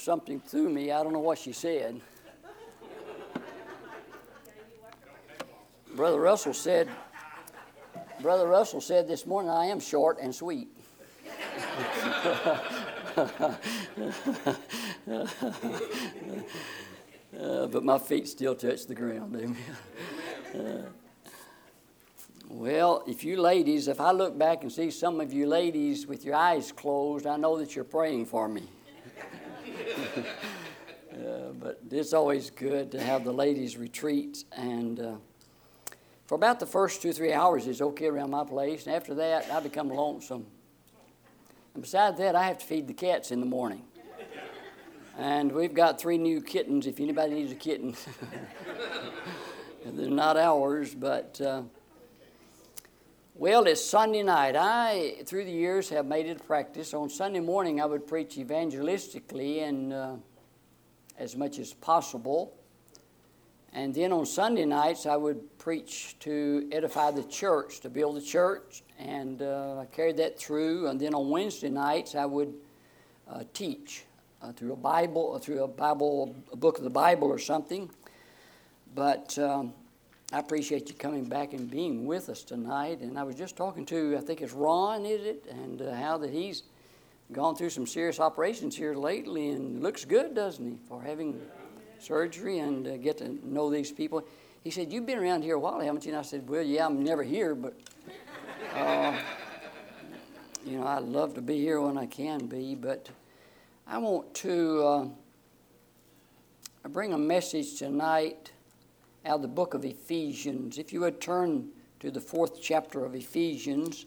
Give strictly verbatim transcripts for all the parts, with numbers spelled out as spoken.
something through me. I don't know what she said. Brother Russell said, Brother Russell said this morning, I am short and sweet. uh, but my feet still touch the ground. Amen. Uh, well, if you ladies, if I look back and see some of you ladies with your eyes closed, I know that you're praying for me. uh, but it's always good to have the ladies retreat, and uh, for about the first two, three hours, it's okay around my place. And after that, I become lonesome. And besides that, I have to feed the cats in the morning. And we've got three new kittens, if anybody needs a kitten. They're not ours, but, uh, well, it's Sunday night. I, through the years, have made it a practice. On Sunday morning, I would preach evangelistically and uh, as much as possible. And then on Sunday nights, I would preach to edify the church, to build the church, and uh, I carried that through. And then on Wednesday nights, I would uh, teach uh, through a Bible, through a Bible, a book of the Bible or something. But um, I appreciate you coming back and being with us tonight. And I was just talking to, I think it's Ron, is it? And uh, how that he's gone through some serious operations here lately, and looks good, doesn't he, for having surgery and uh, get to know these people. He said, you've been around here a while, haven't you? And I said, well, yeah, I'm never here, but, uh, you know, I love to be here when I can be. But I want to uh, bring a message tonight out of the book of Ephesians. If you would turn to the fourth chapter of Ephesians.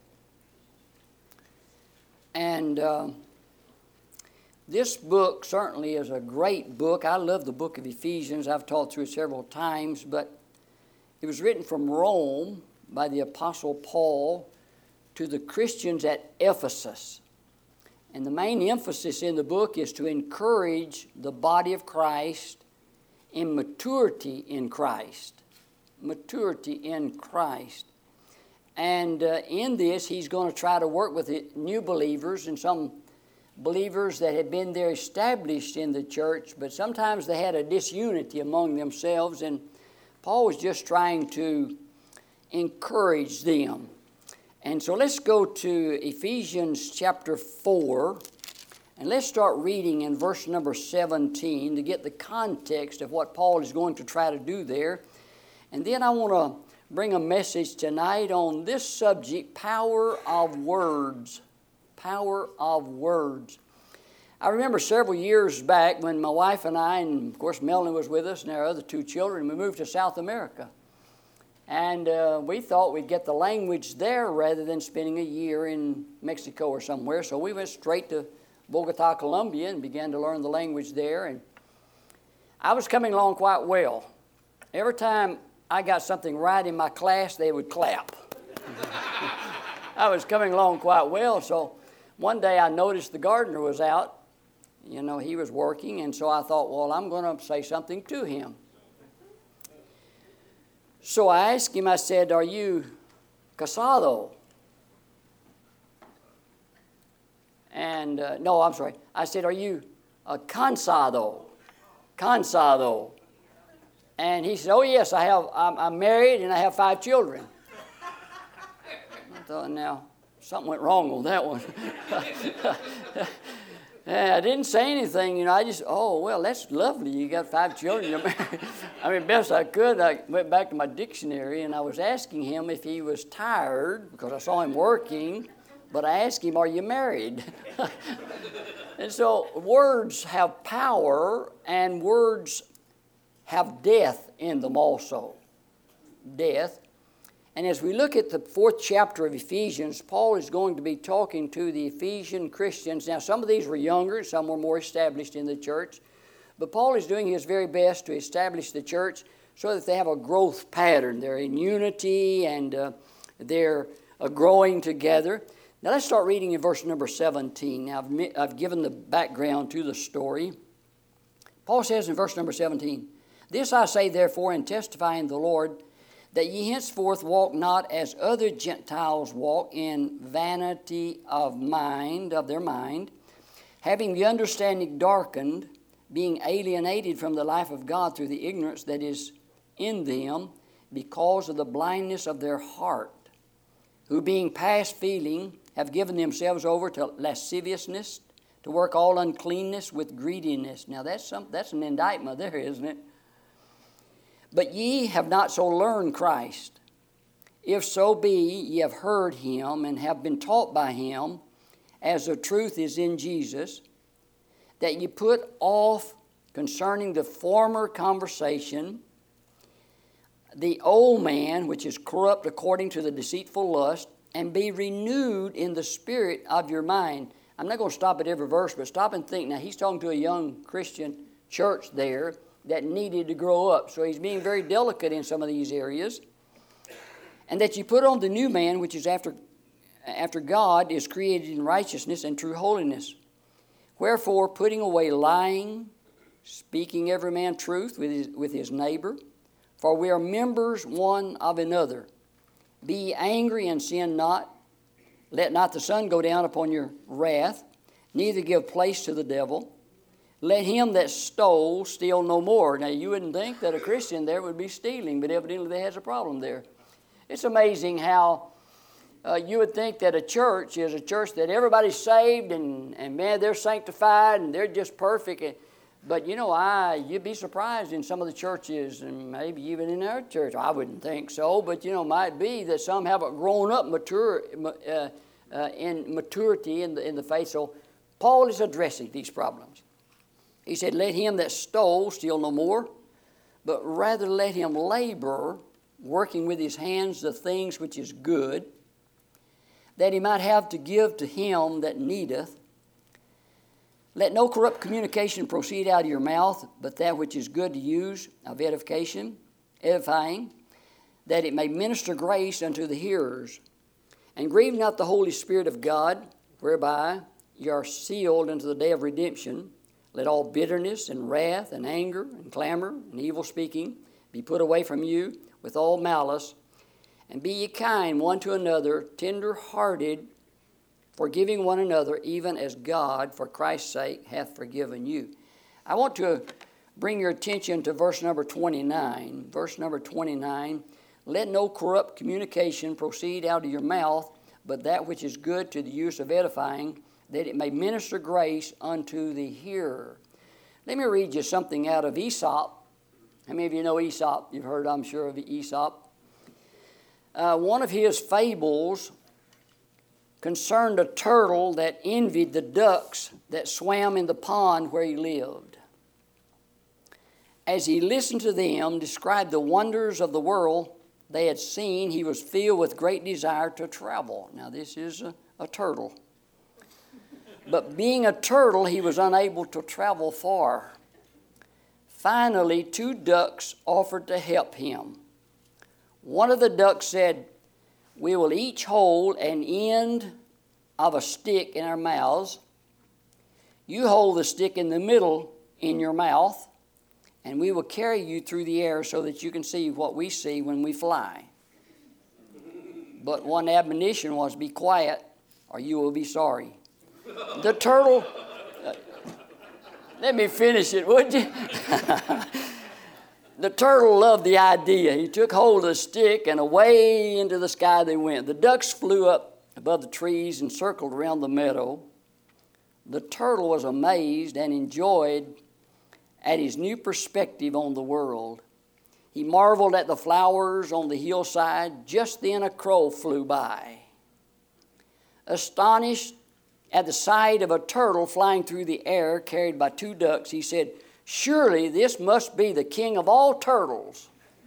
And Uh, This book certainly is a great book. I love the book of Ephesians. I've taught through it several times, but it was written from Rome by the Apostle Paul to the Christians at Ephesus. And the main emphasis in the book is to encourage the body of Christ in maturity in Christ. Maturity in Christ. And uh, in this, he's going to try to work with the new believers and some believers that had been there established in the church, but sometimes they had a disunity among themselves, and Paul was just trying to encourage them. And so let's go to Ephesians chapter four, and let's start reading in verse number seventeen to get the context of what Paul is going to try to do there. And then I want to bring a message tonight on this subject, power of words. Power of words. I remember several years back when my wife and I, and of course Melanie was with us and our other two children, we moved to South America. And uh, we thought we'd get the language there rather than spending a year in Mexico or somewhere. So we went straight to Bogota, Colombia, and began to learn the language there. And I was coming along quite well. Every time I got something right in my class, they would clap. I was coming along quite well, so one day I noticed the gardener was out. You know, he was working, and so I thought, well, I'm going to say something to him. So I asked him, I said, are you casado? And, uh, no, I'm sorry. I said, are you uh, cansado? Cansado. And he said, oh, yes, I have, I'm, I'm married and I have five children. I thought, now, something went wrong on that one. I didn't say anything, you know. I just, oh, well, that's lovely. You got five children. I mean, best I could, I went back to my dictionary, and I was asking him if he was tired, because I saw him working, but I asked him, are you married? And so words have power, and words have death in them also. Death. And as we look at the fourth chapter of Ephesians, Paul is going to be talking to the Ephesian Christians. Now, some of these were younger, some were more established in the church. But Paul is doing his very best to establish the church so that they have a growth pattern. They're in unity and uh, they're uh, growing together. Now, let's start reading in verse number seventeen. Now, I've, I've given the background to the story. Paul says in verse number seventeen, this I say, therefore, and testify in the Lord, that ye henceforth walk not as other Gentiles walk, in vanity of mind, of their mind, having the understanding darkened, being alienated from the life of God through the ignorance that is in them because of the blindness of their heart, who being past feeling have given themselves over to lasciviousness, to work all uncleanness with greediness. Now that's some, that's an indictment there, isn't it? But ye have not so learned Christ. If so be ye have heard him and have been taught by him, as the truth is in Jesus, that ye put off concerning the former conversation the old man, which is corrupt according to the deceitful lust, and be renewed in the spirit of your mind. I'm not going to stop at every verse, but stop and think. Now, he's talking to a young Christian church there that needed to grow up. So he's being very delicate in some of these areas. And that you put on the new man, which is after, after God, is created in righteousness and true holiness. Wherefore, putting away lying, speaking every man truth with his, with his neighbor, for we are members one of another. Be ye angry and sin not. Let not the sun go down upon your wrath, neither give place to the devil. Let him that stole steal no more. Now, you wouldn't think that a Christian there would be stealing, but evidently there has a problem there. It's amazing how uh, you would think that a church is a church that everybody's saved and, and man, they're sanctified and they're just perfect. But, you know, I you'd be surprised in some of the churches, and maybe even in our church. I wouldn't think so, but, you know, might be that some haven't grown up mature, uh, uh, in maturity in the, in the faith. So Paul is addressing these problems. He said, let him that stole steal no more, but rather let him labor, working with his hands the things which is good, that he might have to give to him that needeth. Let no corrupt communication proceed out of your mouth, but that which is good to use, of edification, edifying, that it may minister grace unto the hearers. And grieve not the Holy Spirit of God, whereby ye are sealed unto the day of redemption. Let all bitterness and wrath and anger and clamor and evil speaking be put away from you with all malice. And be ye kind one to another, tender-hearted, forgiving one another, even as God, for Christ's sake, hath forgiven you. I want to bring your attention to verse number twenty-nine. Verse number twenty-nine, let no corrupt communication proceed out of your mouth, but that which is good to the use of edifying, that it may minister grace unto the hearer. Let me read you something out of Aesop. How many of you know Aesop? You've heard, I'm sure, of Aesop. Uh, one of his fables concerned a turtle that envied the ducks that swam in the pond where he lived. As he listened to them describe the wonders of the world they had seen, he was filled with great desire to travel. Now, this is a, a turtle. But being a turtle, he was unable to travel far. Finally, two ducks offered to help him. One of the ducks said, we will each hold an end of a stick in our mouths. You hold the stick in the middle in your mouth, and we will carry you through the air so that you can see what we see when we fly. But one admonition was, be quiet or you will be sorry. The turtle, uh, let me finish it, would you? The turtle loved the idea. He took hold of the stick and away into the sky they went. The ducks flew up above the trees and circled around the meadow. The turtle was amazed and enjoyed at his new perspective on the world. He marveled at the flowers on the hillside. Just then a crow flew by. Astonished at the sight of a turtle flying through the air carried by two ducks, he said, surely this must be the king of all turtles.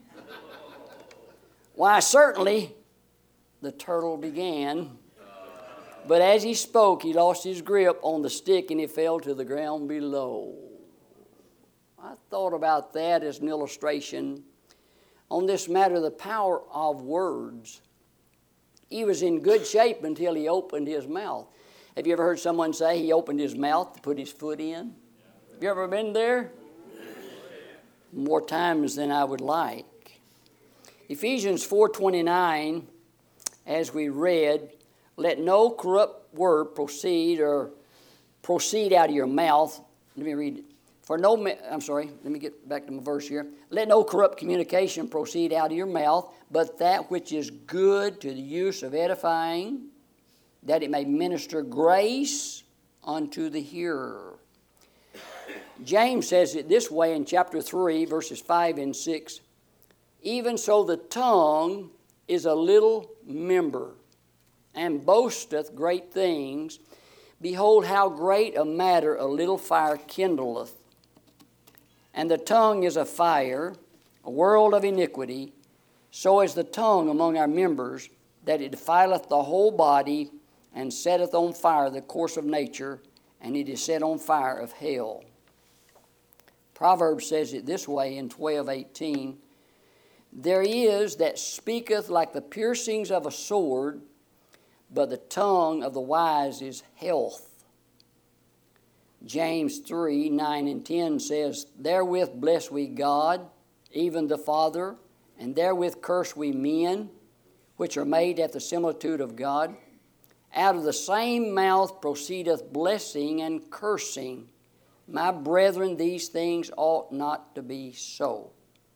Why, certainly, the turtle began. But as he spoke, he lost his grip on the stick and he fell to the ground below. I thought about that as an illustration on this matter, the power of words. He was in good shape until he opened his mouth. Have you ever heard someone say he opened his mouth to put his foot in? Have you ever been there? More times than I would like. Ephesians four twenty-nine, as we read, let no corrupt word proceed or proceed out of your mouth. Let me read it. For no, I'm sorry, let me get back to my verse here. Let no corrupt communication proceed out of your mouth, but that which is good to the use of edifying, that it may minister grace unto the hearer. James says it this way in chapter three, verses five and six. Even so the tongue is a little member, and boasteth great things. Behold, how great a matter a little fire kindleth. And the tongue is a fire, a world of iniquity. So is the tongue among our members, that it defileth the whole body, and setteth on fire the course of nature, and it is set on fire of hell. Proverbs says it this way in twelve eighteen. There is that speaketh like the piercings of a sword, but the tongue of the wise is health. James three, nine and ten says, Therewith bless we God, even the Father, and therewith curse we men, which are made at the similitude of God. Out of the same mouth proceedeth blessing and cursing. My brethren, these things ought not to be so.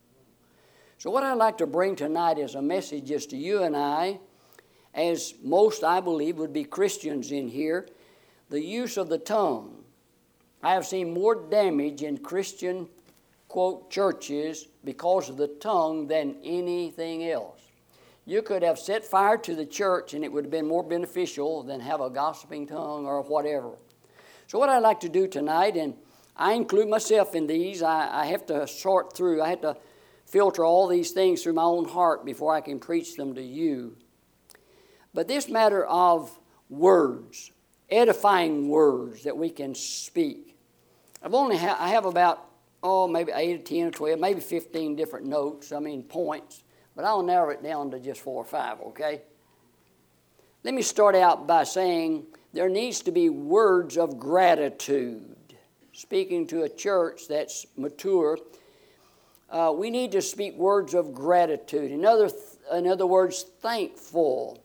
So what I'd like to bring tonight as a message is to you and I, as most I believe would be Christians in here, the use of the tongue. I have seen more damage in Christian, quote, churches because of the tongue than anything else. You could have set fire to the church and it would have been more beneficial than have a gossiping tongue or whatever. So what I'd like to do tonight, and I include myself in these, I, I have to sort through, I have to filter all these things through my own heart before I can preach them to you. But this matter of words, edifying words that we can speak. I've only ha- I have about, oh, maybe eight or ten or twelve, maybe fifteen different notes, I mean points, but I'll narrow it down to just four or five, okay? Let me start out by saying there needs to be words of gratitude. Speaking to a church that's mature, uh, we need to speak words of gratitude. In other, th- in other words, thankful.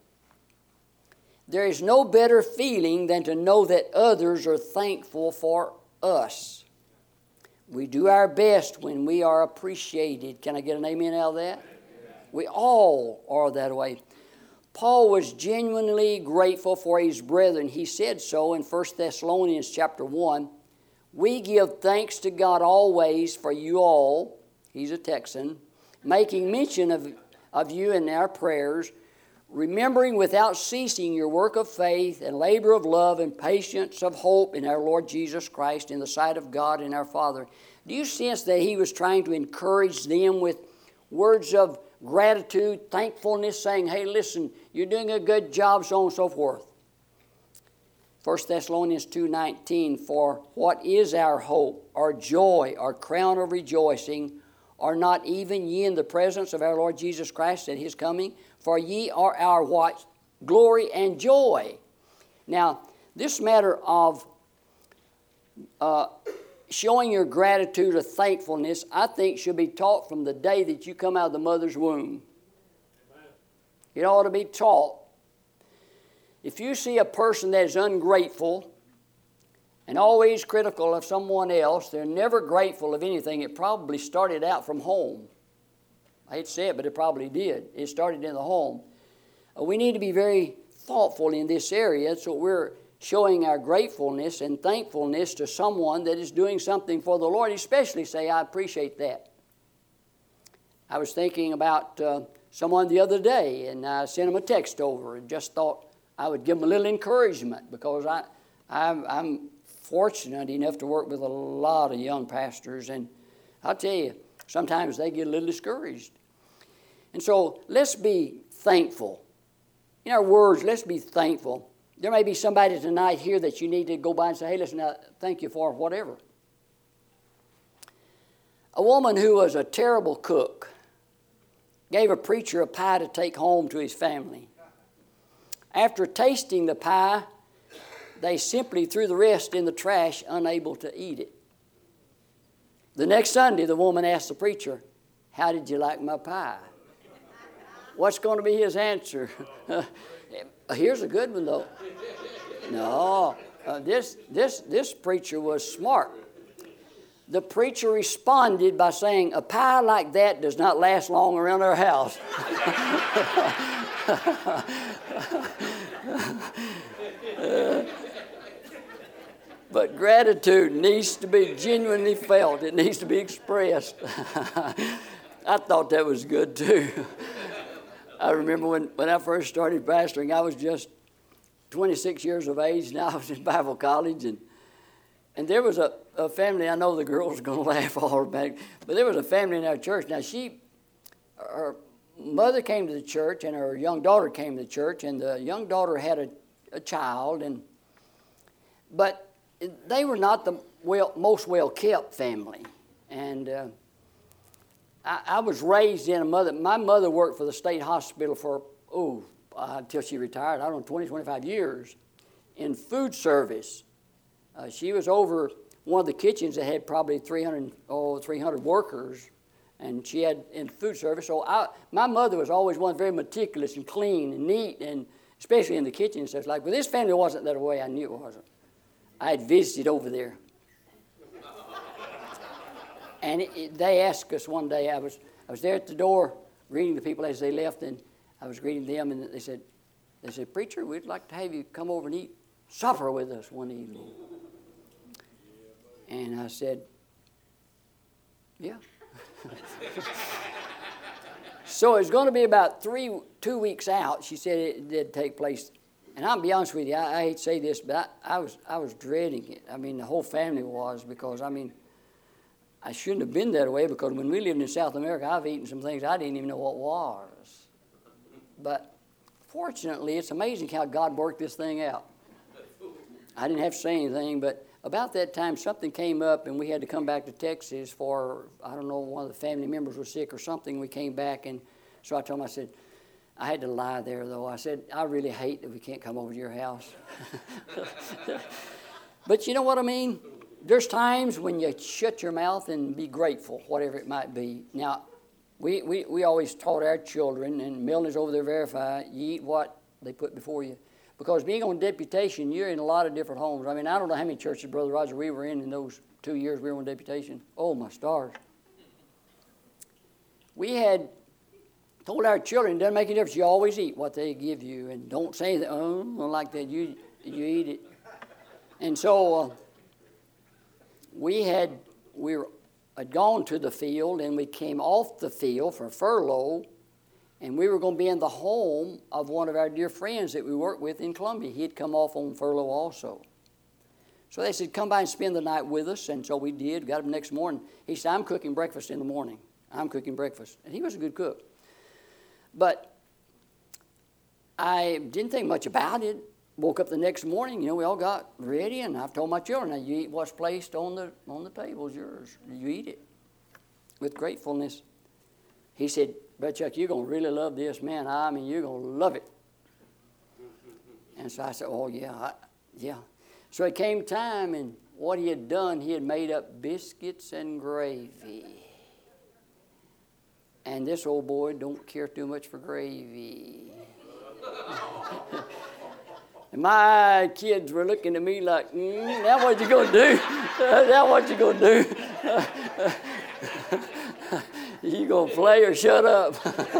There is no better feeling than to know that others are thankful for us. We do our best when we are appreciated. Can I get an amen out of that? Amen. We all are that way. Paul was genuinely grateful for his brethren. He said so in First Thessalonians chapter one. We give thanks to God always for you all. He's a Texan. Making mention of, of you in our prayers, remembering without ceasing your work of faith and labor of love and patience of hope in our Lord Jesus Christ in the sight of God and our Father. Do you sense that he was trying to encourage them with words of gratitude, thankfulness, saying, hey, listen, you're doing a good job, so on and so forth. First Thessalonians two nineteen, for what is our hope, our joy, our crown of rejoicing, are not even ye in the presence of our Lord Jesus Christ at his coming? For ye are our what? Glory and joy. Now, this matter of uh, showing your gratitude or thankfulness, I think should be taught from the day that you come out of the mother's womb. Amen. It ought to be taught. If you see a person that is ungrateful and always critical of someone else, they're never grateful of anything. It probably started out from home. I hate to say it, but it probably did. It started in the home. Uh, we need to be very thoughtful in this area, so we're showing our gratefulness and thankfulness to someone that is doing something for the Lord, especially say, I appreciate that. I was thinking about uh, someone the other day, and I sent him a text over and just thought I would give him a little encouragement because I, I'm, I'm fortunate enough to work with a lot of young pastors, and I'll tell you, sometimes they get a little discouraged. And so let's be thankful. In our words, let's be thankful. There may be somebody tonight here that you need to go by and say, hey, listen, uh, thank you for whatever. A woman who was a terrible cook gave a preacher a pie to take home to his family. After tasting the pie, they simply threw the rest in the trash, unable to eat it. The next Sunday, the woman asked the preacher, how did you like my pie? What's going to be his answer? Here's a good one, though. No, Uh, this, this, this preacher was smart. The preacher responded by saying, a pie like that does not last long around our house. uh, but gratitude needs to be genuinely felt. It needs to be expressed. I thought that was good too. I remember when, when I first started pastoring, I was just twenty-six years of age, and I was in Bible college, and and there was a, a family. I know the girls are going to laugh all back, but there was a family in our church. Now, she, her mother came to the church, and her young daughter came to the church, and the young daughter had a, a child, and but they were not the well, most well-kept family, and uh, I, I was raised in a mother. My mother worked for the state hospital for oh. Uh, until she retired, I don't know, twenty, twenty-five years in food service. Uh, she was over one of the kitchens that had probably three hundred, oh, three hundred workers, and she had in food service. So I, my mother was always one very meticulous and clean and neat, and especially in the kitchen and such like. But this family wasn't that way. I knew it wasn't. I had visited over there. And it, it, they asked us one day, I was, I was there at the door greeting the people as they left, and I was greeting them, and they said, they said, preacher, we'd like to have you come over and eat supper with us one evening. And I said, yeah. So it's going to be about three, two weeks out. She said it did take place. And I'll be honest with you, I, I hate to say this, but I, I was I was dreading it. I mean, the whole family was, because, I mean, I shouldn't have been that way, because when we lived in South America, I've eaten some things I didn't even know what was. But fortunately, it's amazing how God worked this thing out. I didn't have to say anything, but about that time, something came up, and we had to come back to Texas for, I don't know, one of the family members was sick or something. We came back, and so I told him, I said, I had to lie there, though. I said, I really hate that we can't come over to your house. But you know what I mean? There's times when you shut your mouth and be grateful, whatever it might be. Now, We, we we always taught our children, and Melanie's over there verify, you eat what they put before you. Because being on deputation, you're in a lot of different homes. I mean, I don't know how many churches, Brother Roger, we were in in those two years we were on deputation. Oh, my stars. We had told our children, it doesn't make any difference. You always eat what they give you, and don't say that, oh, like that. You, you eat it. And so uh, we had, we were, had gone to the field, and we came off the field for furlough, and we were going to be in the home of one of our dear friends that we worked with in Columbia. He had come off on furlough also. So they said, come by and spend the night with us, and so we did. Got up the next morning. He said, I'm cooking breakfast in the morning. I'm cooking breakfast. And he was a good cook. But I didn't think much about it. Woke up the next morning, you know, we all got ready, and I've told my children, now you eat what's placed on the on the table is yours. You eat it with gratefulness. He said, Brother Chuck, you're going to really love this, man. I mean, you're going to love it. And so I said, oh, yeah, I, yeah. So it came time, and what he had done, he had made up biscuits and gravy. And this old boy don't care too much for gravy. And my kids were looking at me like, mm, now what you going to do? Now what you going to do? You going to play or shut up?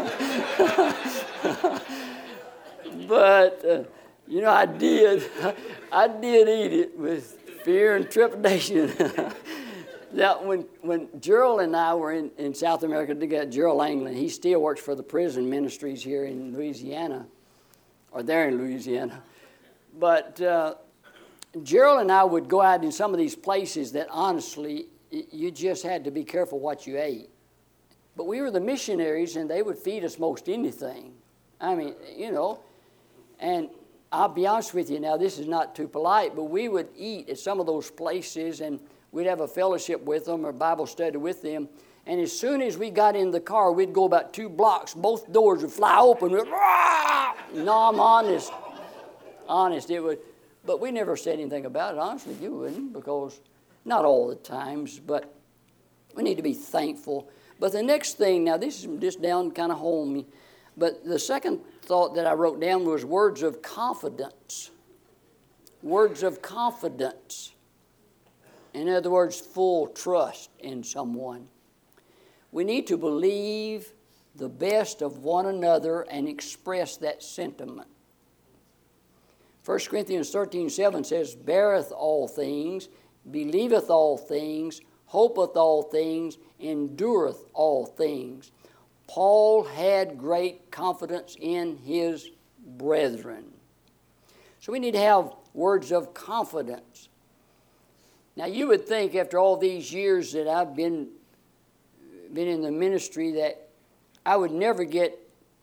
But, uh, you know, I did. I did eat it with fear and trepidation. Now, when, when Gerald and I were in, in South America together, Gerald Anglin, he still works for the prison ministries here in Louisiana, or there in Louisiana. But uh, Gerald and I would go out in some of these places that honestly, you just had to be careful what you ate. But we were the missionaries, and they would feed us most anything. I mean, you know, and I'll be honest with you now, this is not too polite, but we would eat at some of those places, and we'd have a fellowship with them or Bible study with them. And as soon as we got in the car, we'd go about two blocks. Both doors would fly open. We'd, no, I'm honest. Honest, it would. But we never said anything about it. Honestly, you wouldn't, because not all the times, but we need to be thankful. But the next thing, now this is just down kind of home, but the second thought that I wrote down was words of confidence. words of confidence. In other words, full trust in someone. We need to believe the best of one another and express that sentiment. First Corinthians thirteen seven says, beareth all things, believeth all things, hopeth all things, endureth all things. Paul had great confidence in his brethren. So we need to have words of confidence. Now you would think after all these years that I've been, been in the ministry that I would never get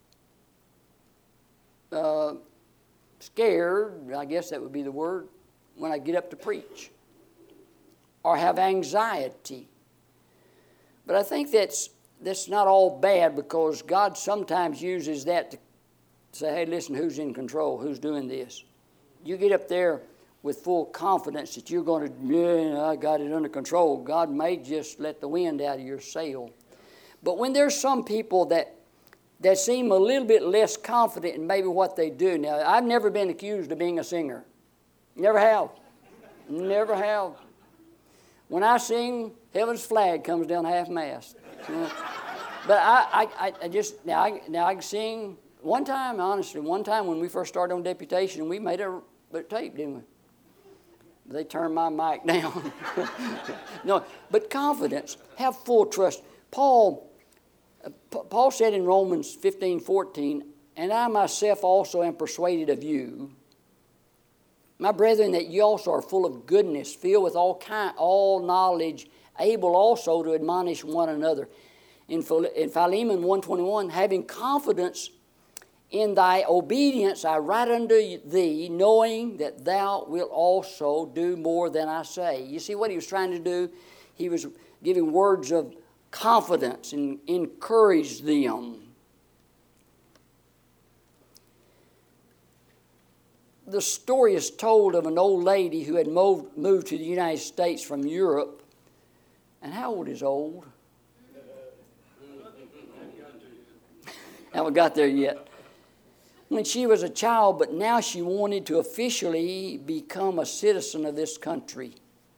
uh, scared, I guess that would be the word, when I get up to preach, or have anxiety. But I think that's that's not all bad, because God sometimes uses that to say, hey, listen, who's in control? Who's doing this? You get up there with full confidence that you're going to, yeah, I got it under control. God may just let the wind out of your sail. But when there's some people that that seem a little bit less confident in maybe what they do. Now, I've never been accused of being a singer. Never have. Never have. When I sing, Heaven's Flag comes down half-mast. You know? But I, I, I just, now I, now I can sing. One time, honestly, one time when we first started on Deputation, we made a, a tape, didn't we? They turned my mic down. No, but confidence, have full trust. Paul, uh, P- Paul said in Romans fifteen fourteen, and I myself also am persuaded of you, my brethren, that ye also are full of goodness, filled with all kind, all knowledge, able also to admonish one another. In, Phil- in Philemon one twenty-one, having confidence in thy obedience, I write unto thee, knowing that thou wilt also do more than I say. You see what he was trying to do? He was giving words of confidence and encourage them. The story is told of an old lady who had moved, moved to the United States from Europe. And how old is old? Haven't got there yet. When she was a child, but now she wanted to officially become a citizen of this country.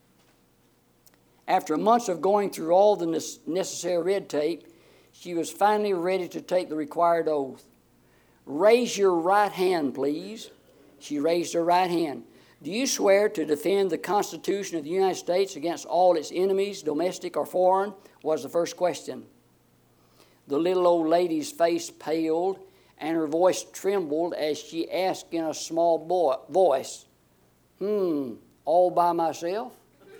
After months of going through all the necessary red tape, she was finally ready to take the required oath. Raise your right hand, please. She raised her right hand. Do you swear to defend the Constitution of the United States against all its enemies, domestic or foreign? Was the first question. The little old lady's face paled and her voice trembled as she asked in a small boy, voice, hmm, all by myself?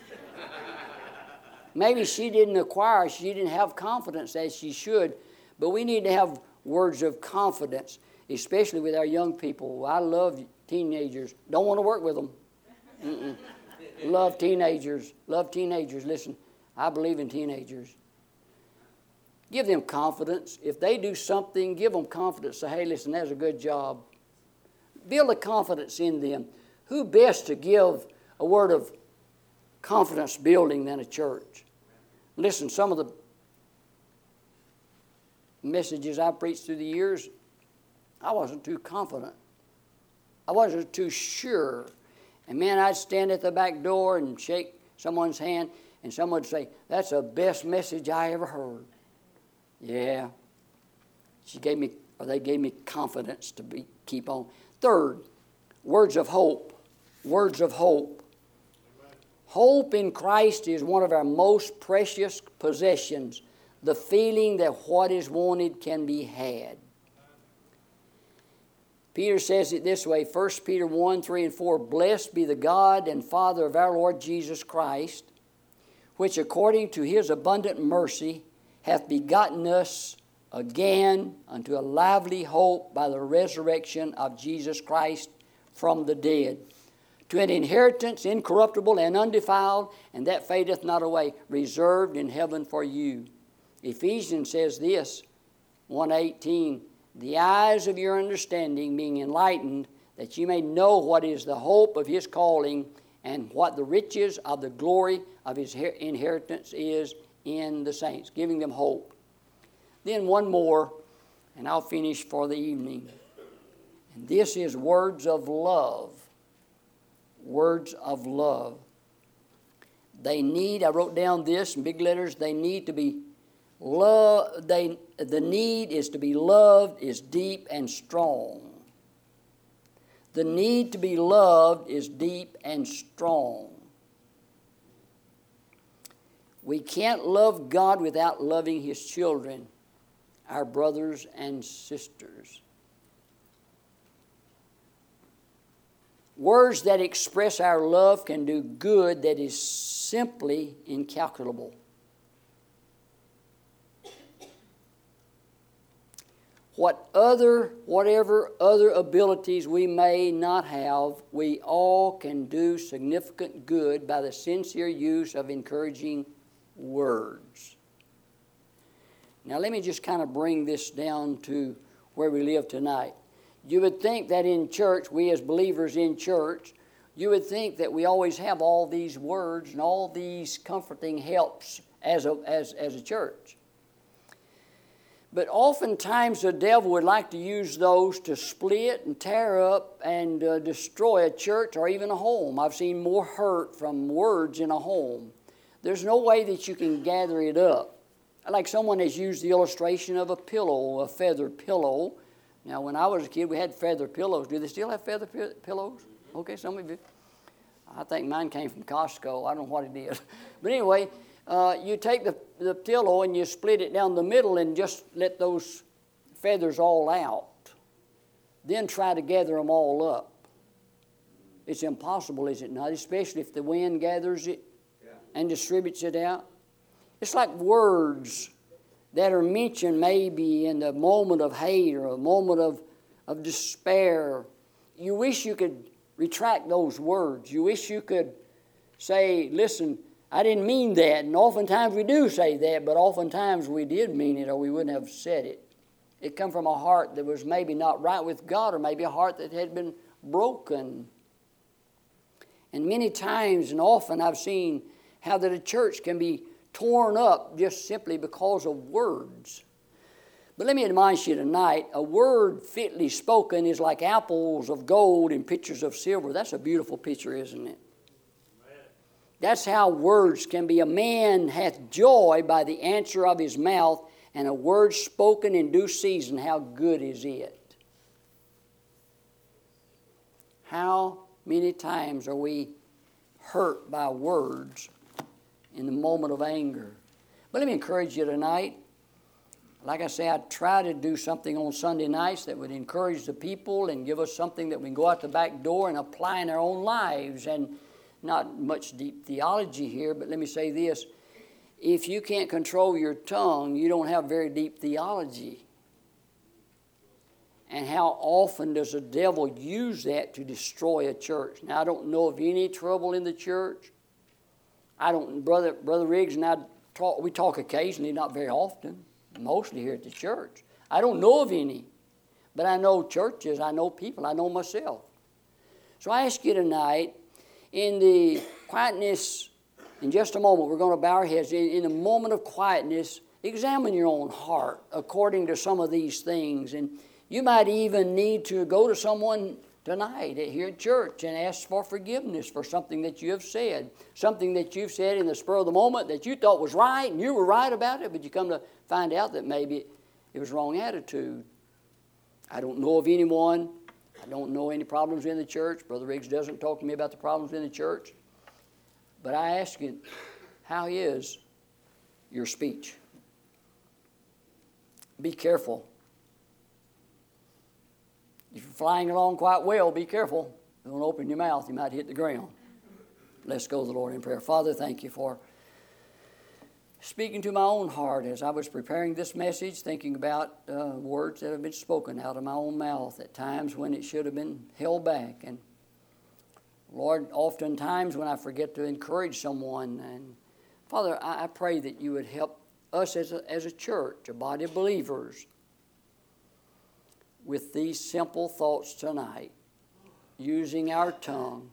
Maybe she didn't acquire, she didn't have confidence as she should, but we need to have words of confidence, especially with our young people. I love teenagers. Don't want to work with them. Mm-mm. Love teenagers. Love teenagers. Listen, I believe in teenagers. Give them confidence. If they do something, give them confidence. Say, hey, listen, that's a good job. Build a confidence in them. Who best to give a word of confidence building than a church? Listen, some of the messages I preached through the years, I wasn't too confident. I wasn't too sure. And man, I'd stand at the back door and shake someone's hand, and someone would say, that's the best message I ever heard. Yeah. She gave me, or they gave me confidence to be, keep on. Third, words of hope. Words of hope. Amen. Hope in Christ is one of our most precious possessions. The feeling that what is wanted can be had. Peter says it this way, First Peter one, three, and four, blessed be the God and Father of our Lord Jesus Christ, which according to his abundant mercy hath begotten us again unto a lively hope by the resurrection of Jesus Christ from the dead, to an inheritance incorruptible and undefiled, and that fadeth not away, reserved in heaven for you. Ephesians says this, one eighteen, the eyes of your understanding being enlightened, that you may know what is the hope of his calling, and what the riches of the glory of his inheritance is in the saints, giving them hope. Then one more, and I'll finish for the evening. And this is words of love. words of love. They need, I wrote down this in big letters, they need to be loved. They, the need is to be loved is deep and strong. The need to be loved is deep and strong. We can't love God without loving His children, our brothers and sisters. Words that express our love can do good that is simply incalculable. What other, whatever other abilities we may not have, we all can do significant good by the sincere use of encouraging words. Now let me just kind of bring this down to where we live tonight. You would think that in church, we as believers in church, you would think that we always have all these words and all these comforting helps as a, as, as a church. But oftentimes the devil would like to use those to split and tear up and uh, destroy a church or even a home. I've seen more hurt from words in a home. There's no way that you can gather it up. Like someone has used the illustration of a pillow, a feather pillow. Now, when I was a kid, we had feather pillows. Do they still have feather pi- pillows? Okay, some of you. I think mine came from Costco. I don't know what it is. But anyway, uh, you take the, the pillow and you split it down the middle and just let those feathers all out. Then try to gather them all up. It's impossible, is it not? Especially if the wind gathers it yeah. and distributes it out. It's like words that are mentioned maybe in the moment of hate or a moment of, of despair. You wish you could retract those words. You wish you could say, listen, I didn't mean that. And oftentimes we do say that, but oftentimes we did mean it or we wouldn't have said it. It come from a heart that was maybe not right with God or maybe a heart that had been broken. And many times and often I've seen how that a church can be torn up just simply because of words. But let me admonish you tonight, a word fitly spoken is like apples of gold and pitchers of silver. That's a beautiful picture, isn't it? Amen. That's how words can be. A man hath joy by the answer of his mouth, and a word spoken in due season, how good is it? How many times are we hurt by words in the moment of anger? But let me encourage you tonight. Like I say, I try to do something on Sunday nights that would encourage the people and give us something that we can go out the back door and apply in our own lives. And not much deep theology here, but let me say this. If you can't control your tongue, you don't have very deep theology. And how often does the devil use that to destroy a church? Now, I don't know of any trouble in the church. I don't, Brother, Brother Riggs and I talk, we talk occasionally, not very often, mostly here at the church. I don't know of any, but I know churches, I know people, I know myself. So I ask you tonight, in the quietness, in just a moment, we're going to bow our heads, in, in a moment of quietness, examine your own heart according to some of these things. And you might even need to go to someone tonight here at church and ask for forgiveness for something that you have said, something that you've said in the spur of the moment that you thought was right and you were right about it, but you come to find out that maybe it was wrong attitude. I don't know of anyone. I don't know any problems in the church. Brother Riggs doesn't talk to me about the problems in the church. But I ask you, how is your speech? Be careful. If you're flying along quite well, be careful. Don't open your mouth. You might hit the ground. Let's go to the Lord in prayer. Father, thank you for speaking to my own heart as I was preparing this message, thinking about uh, words that have been spoken out of my own mouth at times when it should have been held back. And Lord, oftentimes when I forget to encourage someone, and Father, I, I pray that you would help us as a, as a church, a body of believers, with these simple thoughts tonight, using our tongue.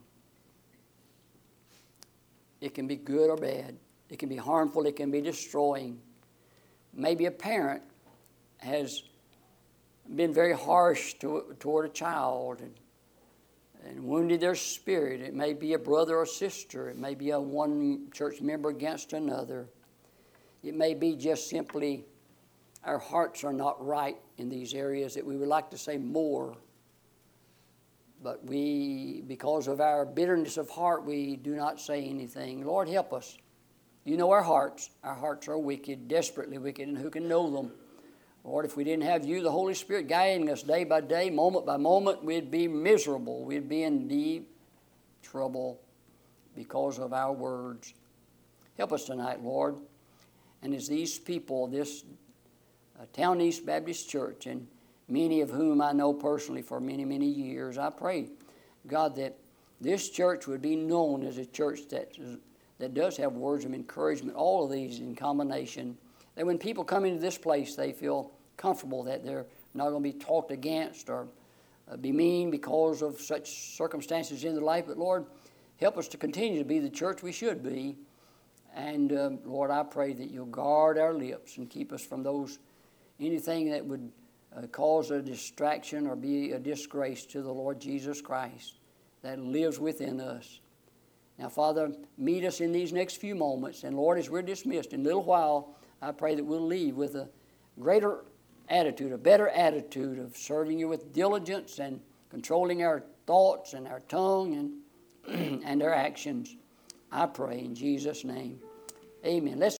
It can be good or bad. It can be harmful. It can be destroying. Maybe a parent has been very harsh to, toward a child, and and wounded their spirit. It may be a brother or sister. It may be a one church member against another. It may be just simply our hearts are not right in these areas that we would like to say more. But we, because of our bitterness of heart, we do not say anything. Lord, help us. You know our hearts. Our hearts are wicked, desperately wicked, and who can know them? Lord, if we didn't have you, the Holy Spirit, guiding us day by day, moment by moment, we'd be miserable. We'd be in deep trouble because of our words. Help us tonight, Lord. And as these people, this uh, Town East Baptist Church, and many of whom I know personally for many, many years, I pray, God, that this church would be known as a church that, that does have words of encouragement, all of these in combination. That when people come into this place, they feel comfortable that they're not going to be talked against or uh, be mean because of such circumstances in their life. But Lord, help us to continue to be the church we should be. And um, Lord, I pray that you'll guard our lips and keep us from those, anything that would uh, cause a distraction or be a disgrace to the Lord Jesus Christ that lives within us. Now, Father, meet us in these next few moments. And Lord, as we're dismissed in a little while, I pray that we'll leave with a greater attitude, a better attitude of serving you with diligence and controlling our thoughts and our tongue and, and our actions. I pray in Jesus' name. Amen. Let's